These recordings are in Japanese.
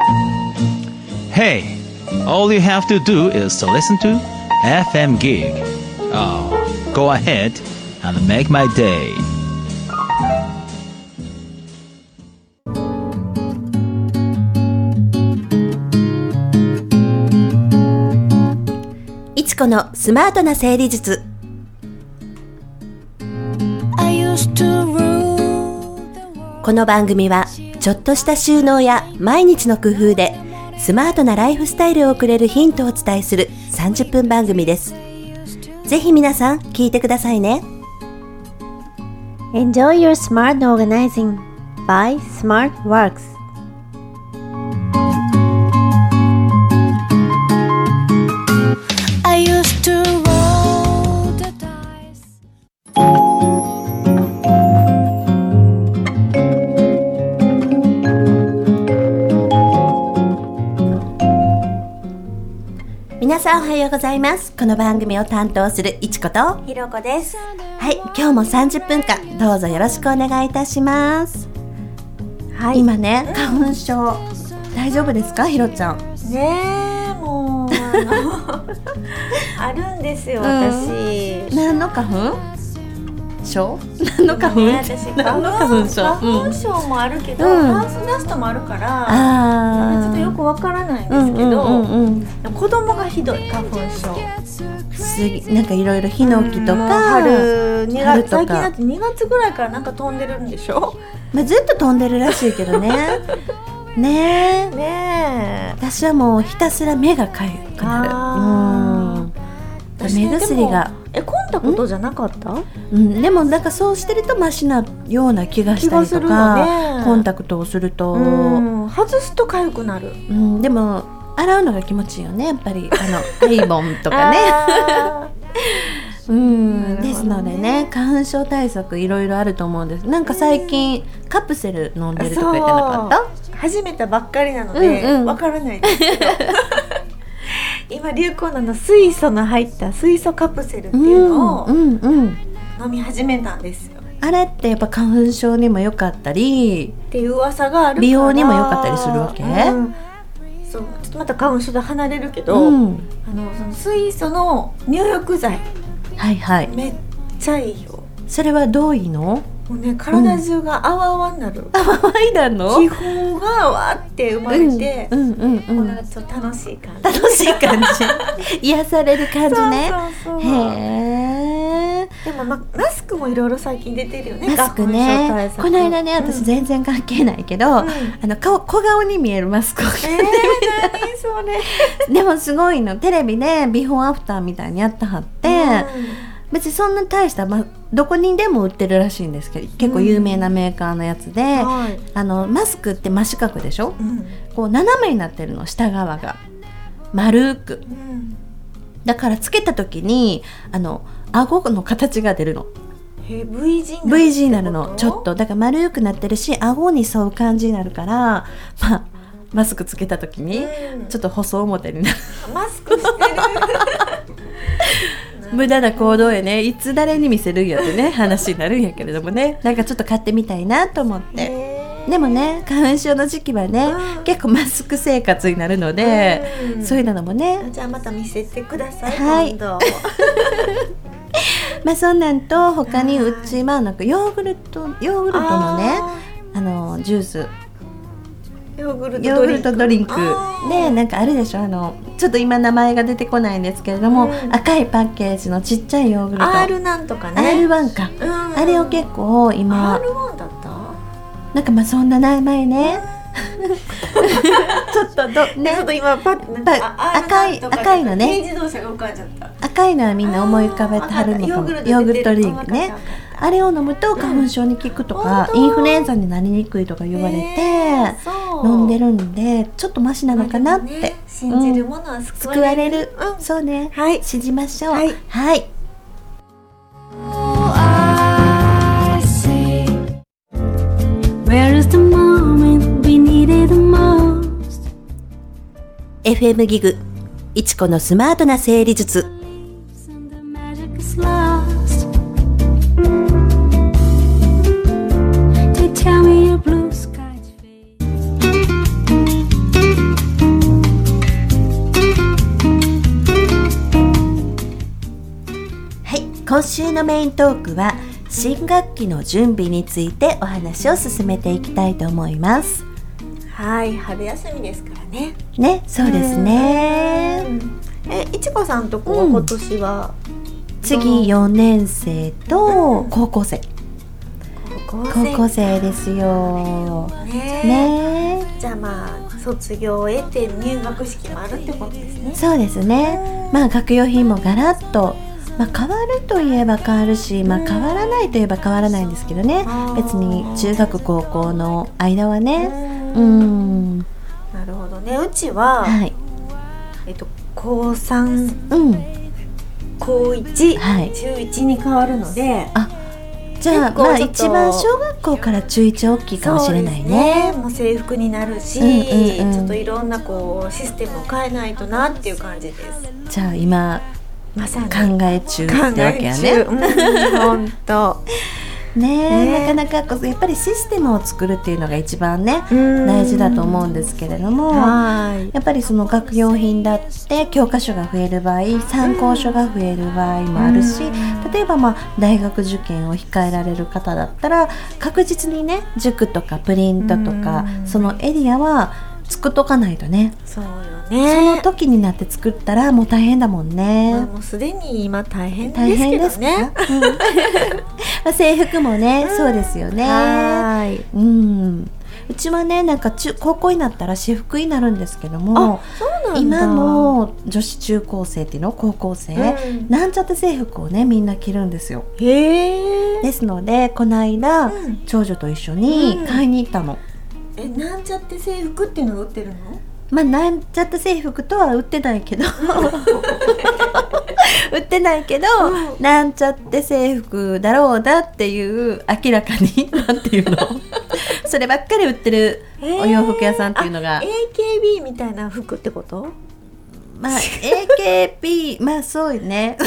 Hey, all you have to do is to listen to FM Gig. Oh, go ahead and make my day. いちこのスマートな整理術。この番組はちょっとした収納や毎日の工夫でスマートなライフスタイルを送れるヒントをお伝えする30分番組です。ぜひ皆さん聞いてくださいね。 Enjoy your smart organizing by SmartWorks. I used to roll the dice. 皆さんおはようございます。この番組を担当するいちことひろこです。 はい、今日も30分間どうぞよろしくお願いいたします。はい、今ね、花粉症大丈夫ですか、ひろちゃん。 ねえ、もうあるんですよ、私。 何の花粉症？何の花粉？ 私何の花粉症？ 花粉症もあるけど、ハウスダストもあるから、ちょっとよくわからないんですけど、子供がひどい花粉症。 なんかいろいろヒノキとか春とか、最近だかって2月ぐらいからなんか飛んでるんでしょ？ まあ、ずっと飛んでるらしいけどね。ねえ。 ねえ。 私はもうひたすら目がかゆくなる。目薬が混んだことじゃなかった？ でもなんかそうしてるとマシなような気がしたりとか、コンタクトをすると、 外すと痒くなる。 でも洗うのが気持ちいいよね、やっぱりアイボンとかね。ですのでね、花粉症対策いろいろあると思うんです。なんか最近カプセル飲んでるとか言ってなかった？ 始めたばっかりなのでわからないですけど、今流行なの水素の入った水素カプセルっていうのを飲み始めたんですよ。 あれってやっぱ花粉症にも良かったりっていう噂があるから、 美容にも良かったりするわけ？ そう、ちょっとまた花粉症で離れるけど、その水素の入浴剤、めっちゃいいよ。 それはどういいの？ もうね、体中があわあわになる。 あわあわになるの？ 気泡がわーって生まれて、もうなんかちょっと楽しい感じ。 楽しい感じ。癒される感じね。 そうへー。 でもマスクもいろいろ最近出てるよね。 マスクね。この間ね、私全然関係ないけど、小顔に見えるマスクを。 何それ。 でもすごいの。テレビでビフォーアフターみたいにやってはって、別にそんな大した、どこにでも売ってるらしいんですけど、結構有名なメーカーのやつで、マスクって真四角でしょ、こう斜めになってるの、下側が丸く、だからつけた時に顎の形が出るの。 V 字になるの。ちょっとだから丸くなってるし、顎に沿う感じになるから、マスクつけた時にちょっと細表になる。 マスクしてる。 無駄な行動へね、いつ誰に見せるんやってね、話になるんやけれどもね、なんかちょっと買ってみたいなと思って。でもね、花粉症の時期はね、結構マスク生活になるので、そういうのもね。 じゃあまた見せてください、今度。 そんなんと他にうちはなんかヨーグルトのね、ジュース、ヨーグルトドリンクで、なんかあるでしょ、ちょっと今名前が出てこないんですけれども、赤いパッケージのちっちゃいヨーグルト、 R なんとかね、 R1 か、あれを結構今 R1 だった、 なんかそんな名前ね。ちょっとね、 ちょっと今パッ赤いのね、 軽自動車が浮かんじゃった。 赤いのはみんな思い浮かべてはるのかも。ヨーグルトドリンクね、あれを飲むと花粉症に効くとか、インフルエンザになりにくいとか言われて、飲んでるんでちょっとマシなのかなって、 信じるものは救われる。 そうね、信じましょう。はい。FM ギグいちこのスマートな整理術。 今週のメイントークは新学期の準備についてお話を進めていきたいと思います。 はい、春休みですからね。 ね、そうですね。 いちこさんとこは今年は、 次4年生と高校生。高校生ですよ。ね。 じゃあまあ卒業を得て入学式もあるってことですね。 そうですね。まあ学用品もガラッと、まあ、変わるといえば変わるし、まあ、変わらないといえば変わらないんですけどね。別に中学高校の間はね。 なるほどね。うちは、はい、高3、高1、はい、中1に変わるので、 じゃあまあ一番小学校から中1大きいかもしれないね。 もう制服になるし、ちょっといろんなこうシステムを変えないとなっていう感じです。 じゃあ今まさに考え中ってわけやね。 本当。 なかなかやっぱりシステムを作るっていうのが一番ね大事だと思うんですけれども、やっぱりその学用品だって教科書が増える場合、参考書が増える場合もあるし、例えばまあ大学受験を控えられる方だったら確実にね塾とかプリントとかそのエリアは作っとかないとね。 そうよね。 その時になって作ったらもう大変だもんね。 もうすでに今大変ですけどね。 まあ制服もね、そうですよね。うちはねなんか高校になったら私服になるんですけども、今の女子中高生っていうの高校生、なんちゃって制服をねみんな着るんですよ。ですのでこの間、長女と一緒に買いに行ったの。 なんちゃって制服っていうのが売ってるの？ まあなんちゃって制服とは売ってないけど売ってないけど、なんちゃって制服だろうだっていう明らかになんていうのそればっかり売ってるお洋服屋さんっていうのが、 AKB みたいな服ってこと？ まあ AKB まあそうよね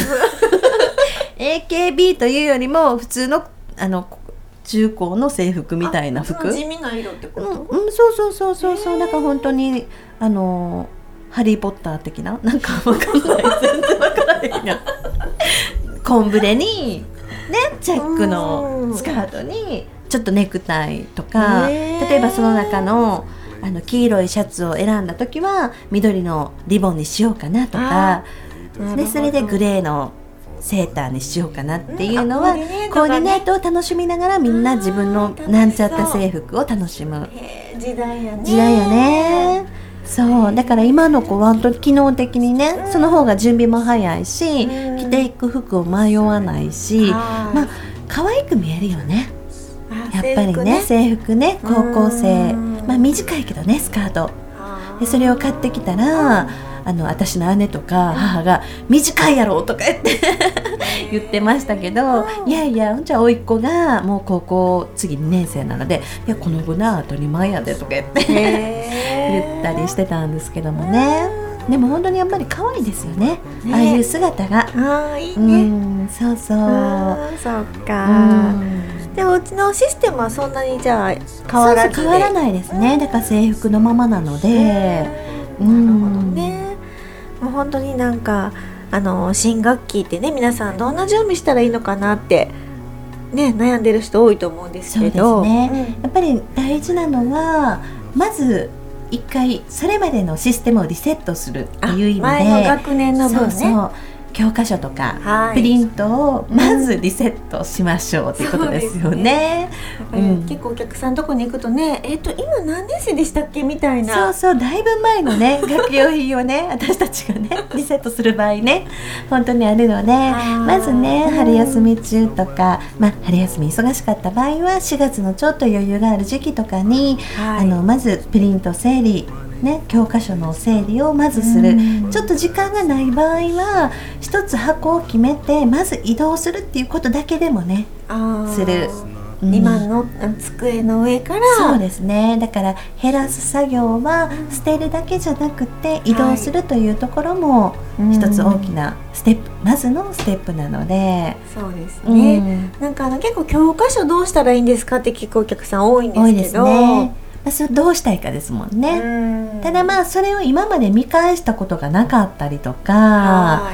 AKB というよりも普通の中高の制服みたいな服、 地味な色ってこと？ そうなんか本当にハリーポッター的ななんかわかんない全然わからへんや紺ブレにねチェックのスカートにちょっとネクタイとか、例えばその中の黄色いシャツを選んだ時は緑のリボンにしようかなとかで、それでグレーのセーターにしようかなっていうのは、コーディネートを楽しみながらみんな自分のなんちゃった制服を楽しむ時代やね。そうだから今の子は本当に機能的にね、その方が準備も早いし、着ていく服を迷わないし、まあ可愛く見えるよね。やっぱりね制服ね、高校生まあ短いけどねスカートで、それを買ってきたら私の姉とか母が短いやろとか言ってましたけど、いやじゃあ甥っ子がもう高校次2年生なので、いやこのぐらい当たり前やでとか言ったりしてたんですけどもね。でも本当にやっぱり可愛いですよね、ああいう姿が。 いいね。 そうそうか。でもうちのシステムはそんなにじゃあ変わらずで、 変わらないですね。だから制服のままなので、 なるほどね。もう本当になんか新学期ってね、皆さんどんな準備したらいいのかなってね悩んでる人多いと思うんですけど、 そうですね、やっぱり大事なのはまず一回それまでのシステムをリセットするっていう意味で、 前の学年の分ね、 教科書とか、プリントをまずリセットしましょうっていうことですよね。 結構お客さんのとこに行くとね、今何年生でしたっけみたいな、 だいぶ前のね学用品をね私たちがねリセットする場合ね本当にあるので、まずね春休み中とか、春休み忙しかった場合は4月のちょっと余裕がある時期とかに、まずプリント整理ね、教科書の整理をまずする。ちょっと時間がない場合は一つ箱を決めてまず移動するっていうことだけでもねする。 今の机の上から、 そうですね。だから減らす作業は捨てるだけじゃなくて移動するというところも一つ大きなステップ、まずのステップなので。 そうですね、なんか結構教科書どうしたらいいんですかって聞くお客さん多いんですけど、 それどうしたいかですもんね。ただそれを今まで見返したことがなかったりとか、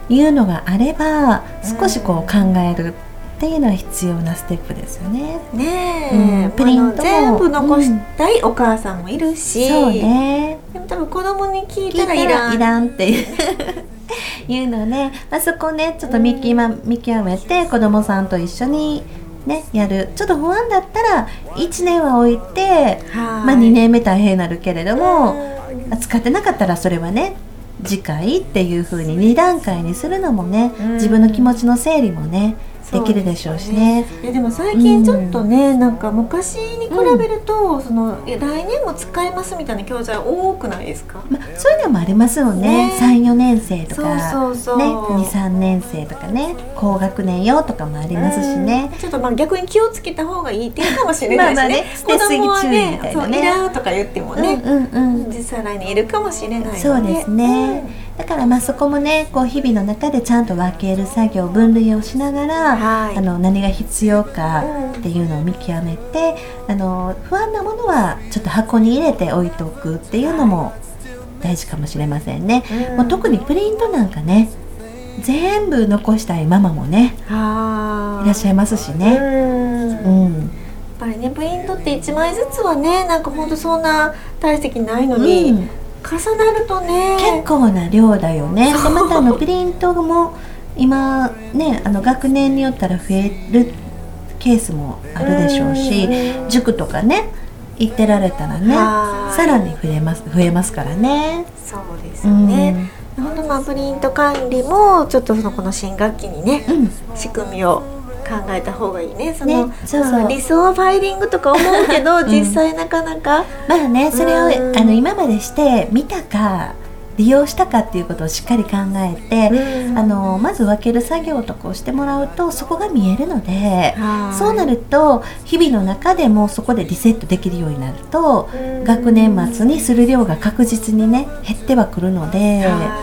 いうのがあれば少しこう考えるっていうのは必要なステップですよね。 ねえ、 プリントも全部残したいお母さんもいるし、 そうね。 でも多分子供に聞いたらいらんっていういうのね、そこねちょっと見極めて子供さんと一緒にねやる。ちょっと不安だったら1年は置いて、2年目大変になるけれども、使ってなかったらそれはね次回っていう風に2段階にするのもね、自分の気持ちの整理もねできるでしょうしね。 でも最近ちょっとね、なんか昔に比べると、その来年も使えますみたいな教材多くないですか？ そういうのもありますよね。3、4年生とかね、2、3年生とかね、高学年よとかもありますしね。 ちょっと逆に気をつけた方がいいっていうかもしれないですね。 捨てすぎ注意みたいなね。 いらんとか言ってもね、実際来年いるかもしれないので。 そうですね。だからそこもね、こう日々の中でちゃんと分ける作業、分類をしながら、何が必要かっていうのを見極めて、不安なものはちょっと箱に入れて置いておくっていうのも大事かもしれませんね。もう特にプリントなんかね、全部残したいママもねいらっしゃいますしね。 やっぱりね、プリントって1枚ずつはね、なんかほんとそんな大積ないのに、重なるとね結構な量だよね。でまたプリントも今ね、学年によったら増えるケースもあるでしょうし、塾とかね行ってられたらね、さらに増えますからね。 そうですよね。本当プリント管理もちょっとこの新学期にね、仕組みを考えた方がいいね。理想はファイリングとか思うけど実際なかなかそれを今までして見たか利用したかっていうことをしっかり考えて、まず分ける作業とかをしてもらうとそこが見えるので、そうなると日々の中でもそこでリセットできるようになると、学年末にする量が確実にね減ってはくるので、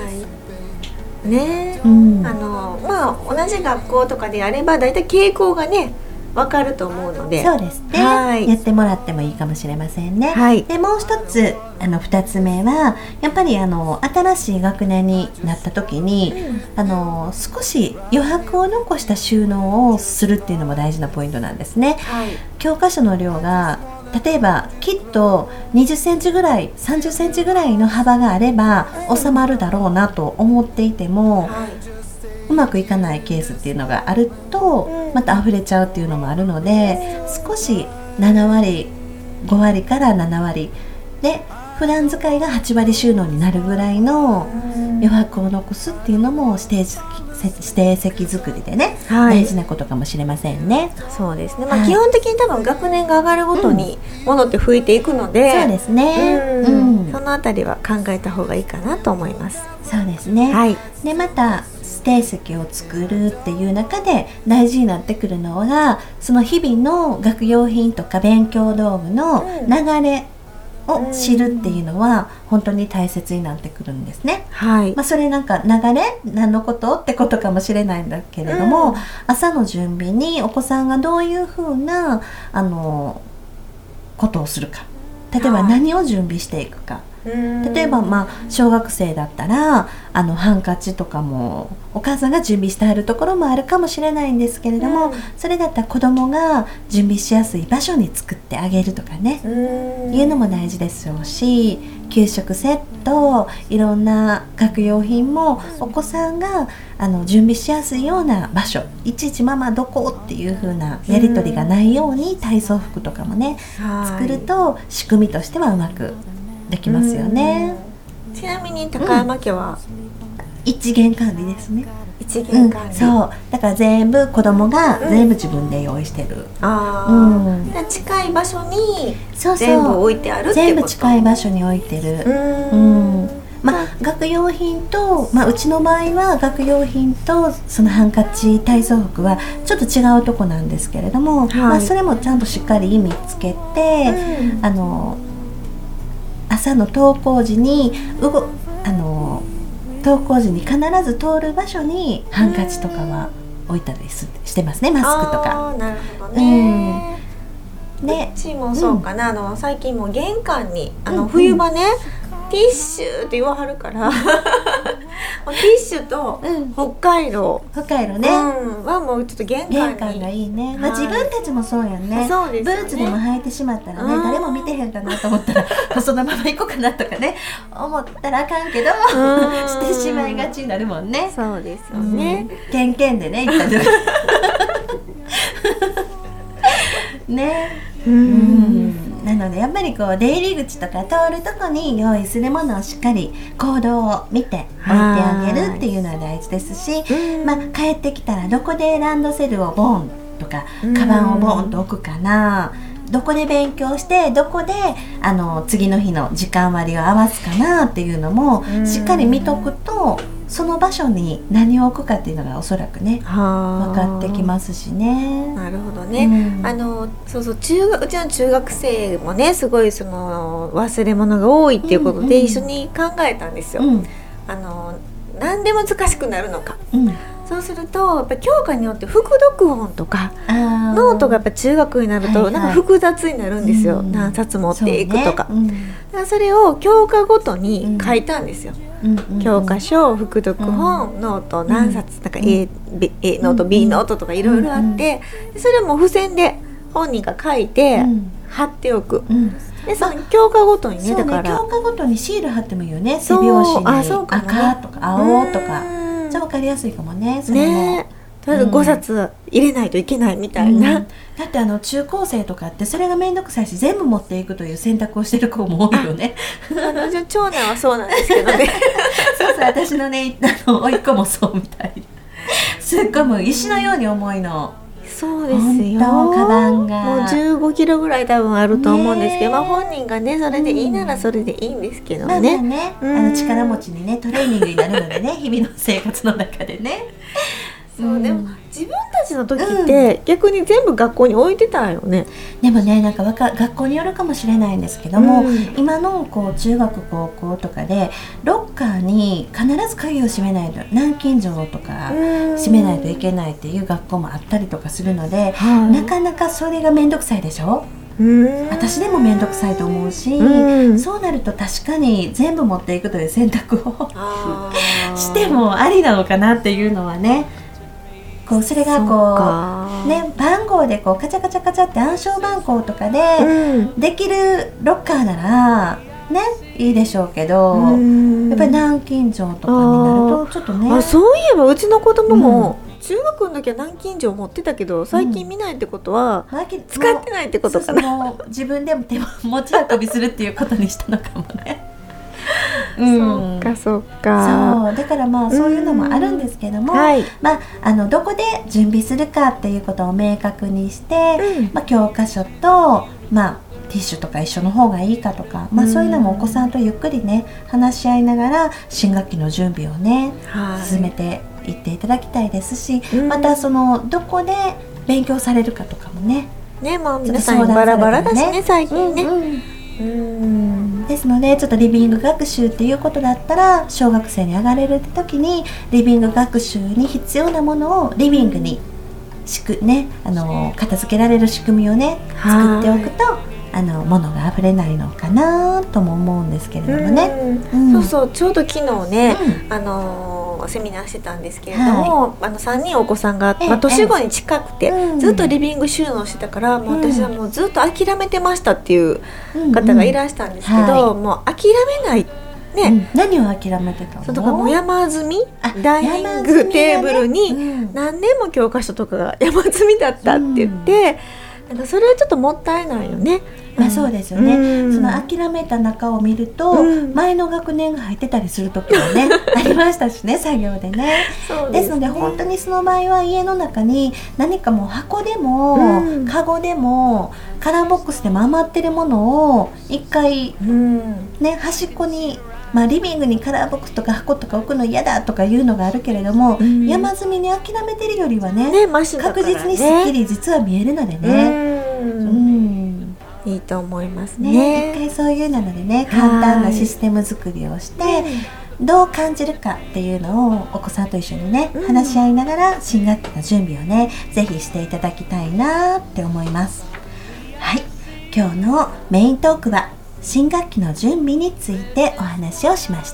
同じ学校とかであればだいたい傾向がね分かると思うので、 そうですね、やってもらってもいいかもしれませんね。でもう一つ2つ目はやっぱり新しい学年になった時に、少し余白を残した収納をするっていうのも大事なポイントなんですね。教科書の量が例えばきっと20センチぐらい30センチぐらいの幅があれば収まるだろうなと思っていても、うまくいかないケースっていうのがあるとまた溢れちゃうっていうのもあるので、少し7割5割から7割で普段使いが8割収納になるぐらいの余白を残すっていうのも指定席作りでね、大事なことかもしれませんね。 そうですね。基本的に多分学年が上がるごとにものって増えていくので、 そうですね。 そのあたりは考えた方がいいかなと思います。 そうですね。でまた指定席を作るっていう中で大事になってくるのが、その日々の学用品とか勉強道具の流れを知るっていうのは本当に大切になってくるんですね。それなんか流れ何のことってことかもしれないんだけれども、朝の準備にお子さんがどういうふうなことをするか、例えば何を準備していくか、例えば小学生だったらハンカチとかもお母さんが準備してあるところもあるかもしれないんですけれども、それだったら子供が準備しやすい場所に作ってあげるとかね、いうのも大事ですよし、給食セットいろんな学用品もお子さんが準備しやすいような場所、いちいちママどこっていう風なやり取りがないように体操服とかもね作ると仕組みとしてはうまくできますよね。 ちなみに高山家は、 一元管理ですね。 一元管理、 そうだから全部子供が全部自分で用意してる。 近い場所に全部置いてあるってこと。 全部近い場所に置いてる。学用品と、うちの場合は学用品とそのハンカチ体操服はちょっと違うとこなんですけれども、それもちゃんとしっかり見つけて、朝の登校時に必ず通る場所にハンカチとかは置いたりしてますね。マスクとか。 なるほどね。うちもそうかな、最近も玄関に冬場ね、 ティッシュって言わはるからティッシュと北海道、 北海道ね、 はもうちょっと玄関がいいね、まあ、自分たちもそうやんね。 そうですよね。 ブーツでも履いてしまったらね、誰も見てへんかなと思ったらそのまま行こうかなとかね思ったらあかんけどしてしまいがちになるもんね。 そうですよね。 ケンケンでね行ったりね、なのでやっぱりこう出入り口とか通るとこに用意するものをしっかり行動を見て置いてあげるっていうのは大事ですし、まあ、帰ってきたらどこでランドセルをボンとかカバンをボンと置くかな、どこで勉強してどこで次の日の時間割を合わすかなっていうのもしっかり見とくと、その場所に何を置くかっていうのがおそらくね分かってきますしね。 なるほどね、そうそう、うちの中学生もねすごいその忘れ物が多いっていうことで一緒に考えたんですよ、なんで難しくなるのか、そうするとやっぱ教科によって複読本とかノートがやっぱ中学になるとなんか複雑になるんですよ、何冊持っていくとか、だからそれを教科ごとに書いたんですよ、教科書、複読本、ノート何冊、なんか A ノート B ノートとかいろいろあって、それも付箋で本人が書いて貼っておく、でその教科ごとにね、だから教科ごとにシール貼ってもいいよね。背表紙に赤とか青とか、じゃ分かりやすいかもね。それもね、とりあえず5冊入れないといけないみたいな、 だって中高生とかってそれが面倒くさいし全部持っていくという選択をしてる子も多いよね。 長男はそうなんですけどねそうそう、私のね甥っ子もそうみたいすっごいもう石のように重いの。 そうですよ、 カバンがもう15キロぐらい多分あると思うんですけど、まあ、本人がねそれでいいならそれでいいんですけどね、 力持ちにねトレーニングになるのでね日々の生活の中でね。 そうでも自分たちの時って逆に全部学校に置いてたよね。 でもね、なんか学校によるかもしれないんですけども、今のこう中学高校とかでロッカーに必ず鍵を閉めないと、南京錠とか閉めないといけないっていう学校もあったりとかするので、なかなかそれが面倒くさいでしょ。私でも面倒くさいと思うし、そうなると確かに全部持っていくという選択をしてもありなのかなっていうのはね、こうそれがこうね、番号でこうカチャカチャカチャって暗証番号とかでできるロッカーならねいいでしょうけど、やっぱり南京錠とかになるとちょっとね。 そういえばうちの子供も、中学の時は南京錠持ってたけど最近見ないってことは、使ってないってことかな。 もう自分でも手持ち運びするっていうことにしたのかもね。 そうかそうか。 そうだからまあそういうのもあるんですけども、まあどこで準備するかっていうことを明確にして、まあ教科書とまあティッシュとか一緒の方がいいかとか、まあそういうのもお子さんとゆっくりね話し合いながら新学期の準備をね進めていっていただきたいですし、またそのどこで勉強されるかとかもね。 まあ皆さんバラバラだしね最近ね。 ですのでちょっとリビング学習っていうことだったら小学生に上がれる時にリビング学習に必要なものをリビングに片付けられる仕組みをね作っておくと物が溢れないのかなとも思うんですけれどもね。 そうそうちょうど昨日ね、セミナーしてたんですけれども、3人お子さんが、年子に近くて、ずっとリビング収納してたから、もう私はもうずっと諦めてましたっていう方がいらしたんですけど、もう諦めないね、 何を諦めてたの？ そうとかもう山積みダイニングテーブルに何年も教科書とかが山積みだったって言って、なんかそれはちょっともったいないよね。 まあそうですよね、その諦めた中を見ると、前の学年が入ってたりする時もねありましたしね、作業でね。ですので本当にその場合は家の中に何かもう箱でも、カゴでもカラーボックスでも余ってるものを一回、ね、端っこに、リビングにカラーボックスとか箱とか置くの嫌だとかいうのがあるけれども、山積みに諦めてるよりはね、確実にすっきり実は見えるのでね、 いいと思いますね。 一回そういうなのでね、簡単なシステム作りをして、どう感じるかっていうのをお子さんと一緒にね、話し合いながら新学期の準備をねぜひしていただきたいなって思います。はい、今日のメイントークは新学期の準備についてお話をしました。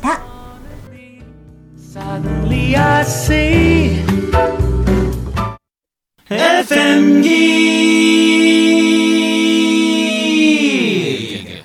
Suddenly I see FM Geek.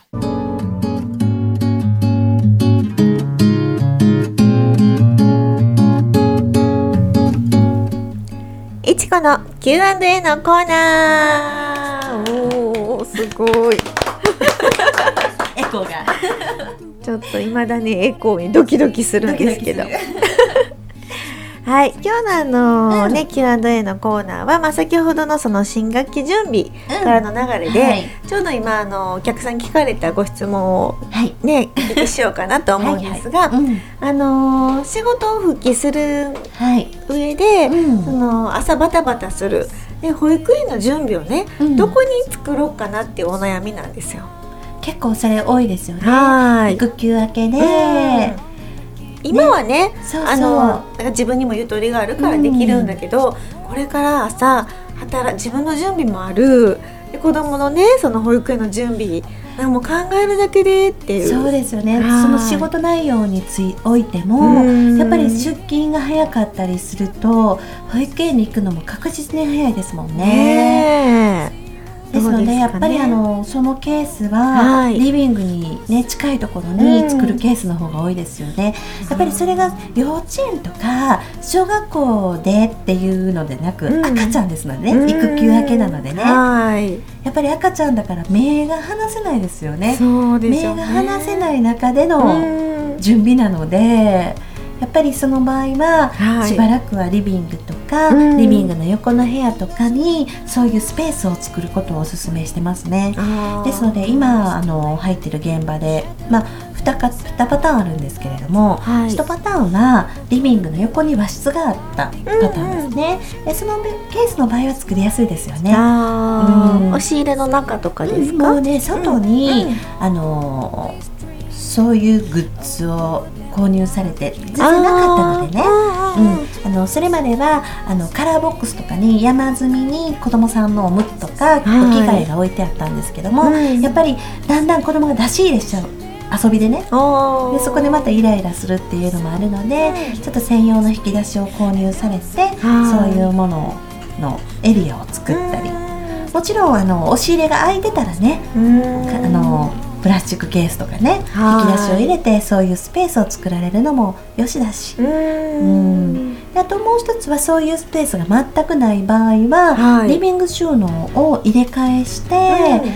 いちこの Q&A のコーナー。おー、すごい。 エコーがちょっと未だにエコーにドキドキするんですけど。はい、今日のQ&A のコーナーは、先ほどのその新学期準備からの流れで、はい、ちょうど今お客さん聞かれたご質問をね、聞いてしようかなと思うんですが、仕事を復帰する上で、その朝バタバタするで保育園の準備をね、どこに作ろうかなっていうお悩みなんですよ。 結構それ多いですよね。育休明けで、 今はね、自分にもゆとりがあるからできるんだけど、これから朝自分の準備もあるで、子供のねその保育園の準備もう考えるだけでっていう。 そうですよね。その仕事内容においてもやっぱり出勤が早かったりすると保育園に行くのも確実に早いですもんね。ですので、やっぱりそのケースはリビングに、ね、近いところに作るケースの方が多いですよね。やっぱりそれが幼稚園とか小学校でっていうのでなく、赤ちゃんですのでね、育休明けなのでね、やっぱり赤ちゃんだから目が離せないですよね。 そうですよね。 目が離せない中での準備なので、やっぱりその場合は、しばらくはリビングとか、リビングの横の部屋とかにそういうスペースを作ることをお勧めしてますね。ですので今入ってる現場で、2パターンあるんですけれども、1パターンはリビングの横に和室があったパターンですね。でそのケースの場合は作りやすいですよね。 押し入れの中とかですか？ もうね、外に、そういうグッズを購入されて全然なかったのでね、それまではカラーボックスとかに山積みに子供さんのおむつとかお着替えが置いてあったんですけども、やっぱりだんだん子供が出し入れしちゃう、遊びでね、でそこでまたイライラするっていうのもあるので、ちょっと専用の引き出しを購入されて、そういうもののエリアを作ったり、もちろん押し入れが空いてたらね、プラスチックケースとかね、引き出しを入れてそういうスペースを作られるのもよしだし、あともう一つはそういうスペースが全くない場合は、リビング収納を入れ替えして、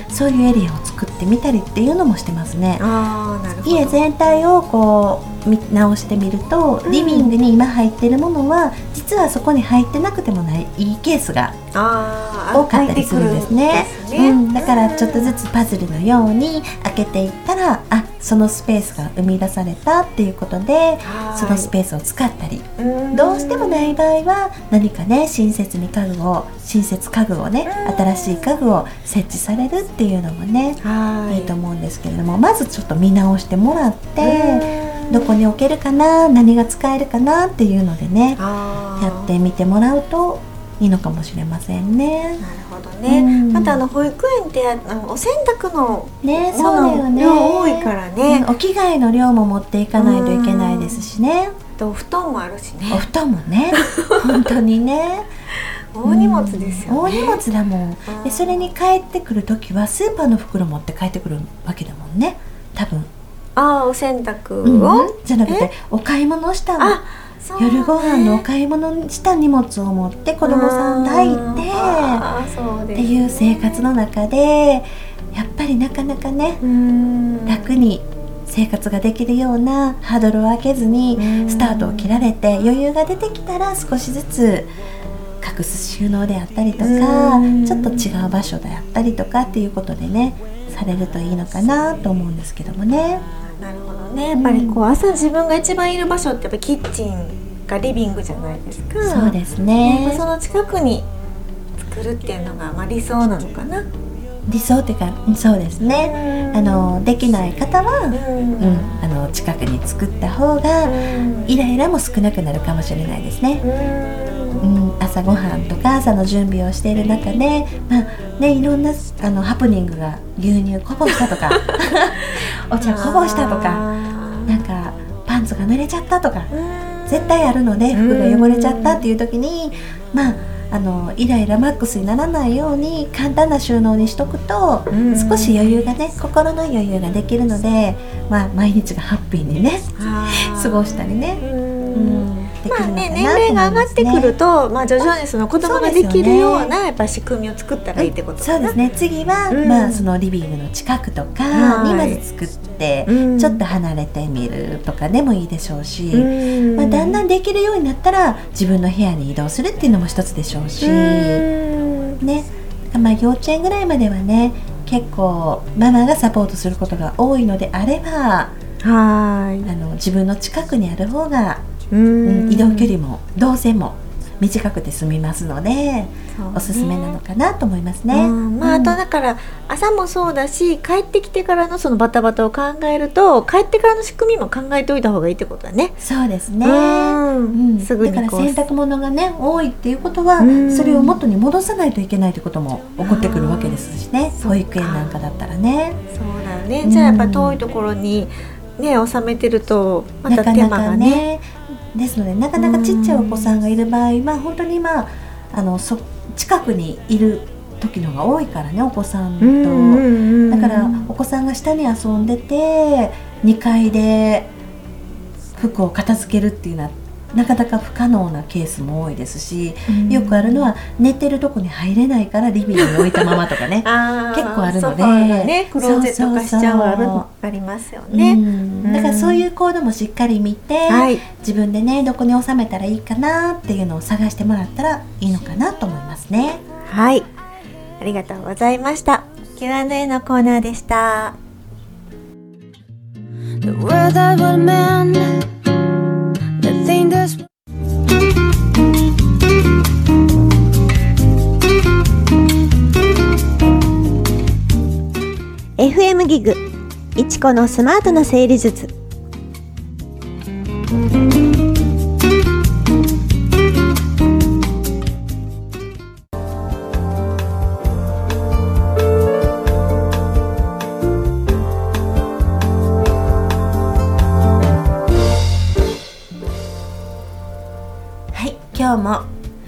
そういうエリアを作ってみたりっていうのもしてますね。家全体をこう見直してみると、リビングに今入ってるものは実はそこに入ってなくてもないいいケースが多かったりするんですね。だからちょっとずつパズルのように開けていったら、そのスペースが生み出されたっていうことで、そのスペースを使ったり、どうしてもない場合は何かね、新設家具をね、新しい家具を設置されるっていうのもね、いいと思うんですけれども、まずちょっと見直してもらって、どこに置けるかな、何が使えるかなっていうのでね、やってみてもらうといいのかもしれませんね。 なるほどね。また保育園ってお洗濯のね、そうだよね、 量多いからね、 お着替えの量も持っていかないといけないですしね。 お布団もあるしね。 お布団もね、本当にね、 大荷物ですよね。 大荷物だもん。でそれに帰ってくるときはスーパーの袋持って帰ってくるわけだもんね、多分。 お洗濯を、 じゃなくてお買い物したの、夜ご飯のお買い物した荷物を持って子供さん抱いてっていう生活の中で、やっぱりなかなかね、楽に生活ができるようなハードルを上げずにスタートを切られて、余裕が出てきたら少しずつ隠す収納であったりとか、ちょっと違う場所であったりとかっていうことでね、されるといいのかなと思うんですけどもね。 なるほどね。やっぱり朝自分が一番いる場所ってやっぱキッチンかリビングじゃないですか。 そうですね。 その近くに作るっていうのが理想なのかな。 理想っていうか、そうですね。できない方は、近くに作った方がイライラも少なくなるかもしれないですね。朝ごはんとか朝の準備をしている中で、いろんなハプニングが、牛乳こぼしたとかお茶こぼしたとか、なんかパンツが濡れちゃったとか絶対あるので、服が汚れちゃったっていう時に、イライラマックスにならないように簡単な収納にしとくと、少し余裕がね、心の余裕ができるので、毎日がハッピーにね過ごしたりね、できるのかなと思いますね。 年齢が上がってくると、徐々にその子供ができるようなやっぱ仕組みを作ったらいいってことかな。 そうですね。次は、そのリビングの近くとかにまず作って、ちょっと離れてみるとかでもいいでしょうし、だんだんできるようになったら自分の部屋に移動するっていうのも一つでしょうし、ね、幼稚園ぐらいまではね、結構ママがサポートすることが多いのであれば、自分の近くにある方が移動距離も動線も短くて済みますので、おすすめなのかなと思いますね。 あとだから朝もそうだし、帰ってきてからのそのバタバタを考えると、帰ってからの仕組みも考えておいた方がいいってことだね。 そうですね。 すぐにだから洗濯物がね多いっていうことは、それを元に戻さないといけないってことも起こってくるわけですしね。保育園なんかだったらね。 そうだね。じゃあやっぱ遠いところにね収めてるとまた手間がね。 ですので、なかなかちっちゃいお子さんがいる場合は本当に近くにいる時のが多いからね、お子さんと。だからお子さんが下に遊んでて2階で服を片付けるっていうのはなかなか不可能なケースも多いですし、よくあるのは寝てるとこに入れないからリビングに置いたままとかね結構あるので、 クローゼット化しちゃうありますよね。 だからそういうコードもしっかり見て、自分でねどこに収めたらいいかなっていうのを探してもらったらいいのかなと思いますね。 はい、ありがとうございました。 Q&A のコーナーでした。 The world that will mend the thing that's FM ギグいちこのスマートな整理術。 今日も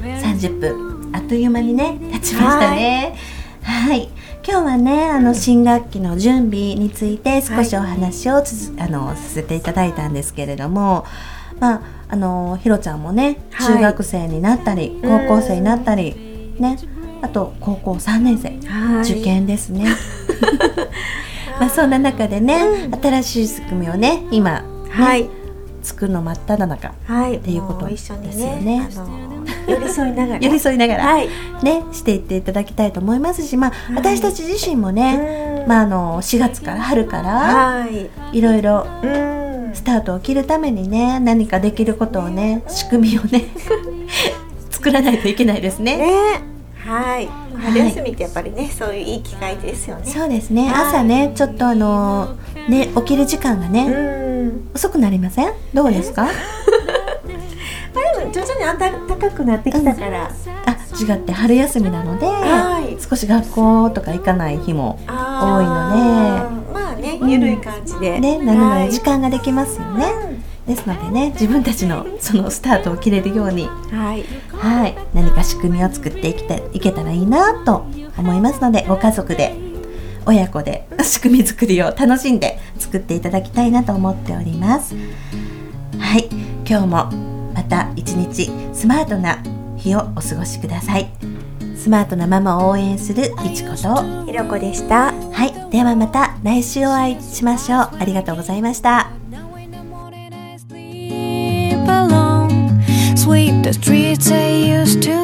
30分あっという間にね経ちましたね。はい、今日はね新学期の準備について少しお話をさせていただいたんですけれども、ひろちゃんもね中学生になったり、高校生になったりね、あと高校3年生、受験ですねそんな中でね、新しい仕組みをね今作るの真っ只中っていうことですよね。 寄り添いながら寄り添いながら、ね、していっていただきたいと思いますし、私たち自身もね、4月から春からいろいろスタートを切るためにね、何かできることをね、仕組みをね作らないといけないですね。 春休みってやっぱりね、そういういい機会ですよね。 そうですね。朝ねちょっとね起きる時間がね遅くなりません？どうですか？ でも徐々に暖かくなってきたから、 違って春休みなので、少し学校とか行かない日も多いので、 ゆるい感じでね、なるので時間ができますよね。ですのでね、自分たちのそのスタートを切れるように、何か仕組みを作っていけたらいいなと思いますので、ご家族で親子で仕組み作りを楽しんで作っていただきたいなと思っております。はい、今日もまた一日スマートな日をお過ごしください。スマートなママを応援するいちことひろこでした。 はい、ではまた来週お会いしましょう。ありがとうございました。 Sweep the streets I used to